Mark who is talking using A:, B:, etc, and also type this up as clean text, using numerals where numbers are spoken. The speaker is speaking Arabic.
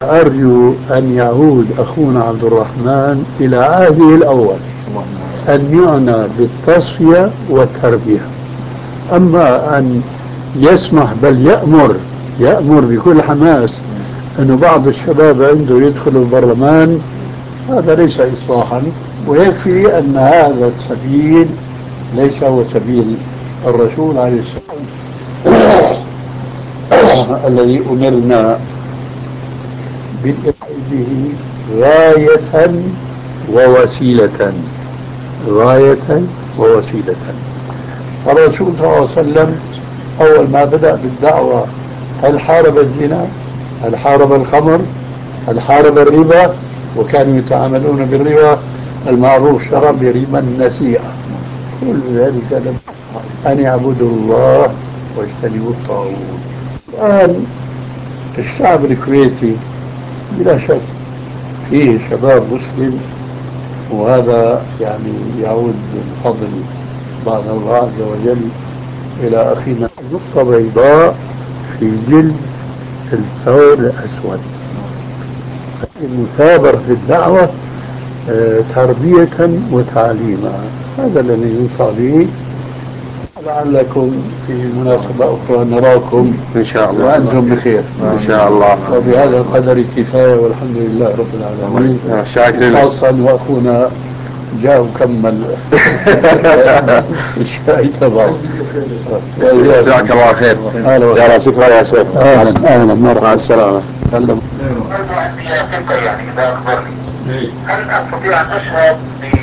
A: أرجو أن يعود أخونا عبد الرحمن إلى عهده الأول، أن يعنى بالتصفية والتربية. أما أن يسمح بل يأمر بكل حماس أنه بعض الشباب عنده يدخلوا البرلمان، هذا ليس إصلاحا. ويكفي أن هذا السبيل ليس هو سبيل الرسول عليه السلام الذي أمرنا بالإقامة غاية ووسيلة. غاية ووسيلة. الرسول صلى الله عليه وسلم أول ما بدأ بالدعوة هل حارب الزنا؟ هل حارب الخمر؟ هل حارب الربا؟ وكانوا يتعاملون بالربا المعروف شرعا بربا النسيئة. كل ذلك لم أن يعبدوا الله واجتنبوا الطاغوت. الآن الشعب الكويتي بلا شك فيه شباب مسلم، وهذا يعني يعود بالفضل بعد الله عز وجل إلى أخينا. نقطة بيضاء في جلد الثور الأسود، المثابرة في الدعوة تربية وتعليما، هذا الذي يوصى به. لعلكم في مناسبة أخرى نراكم إن شاء الله وأنتم بخير إن شاء الله. وبهذا القدر كفاية والحمد لله رب العالمين. شاكرين. خاصة وأخونا جاء وكمل الشاي تبعه. جزاك الله خير. يا شكرا يا شيخ. أهلا مرحبا. مع السلامة. يعني إذا أخبرني هل أستطيع أن أشهد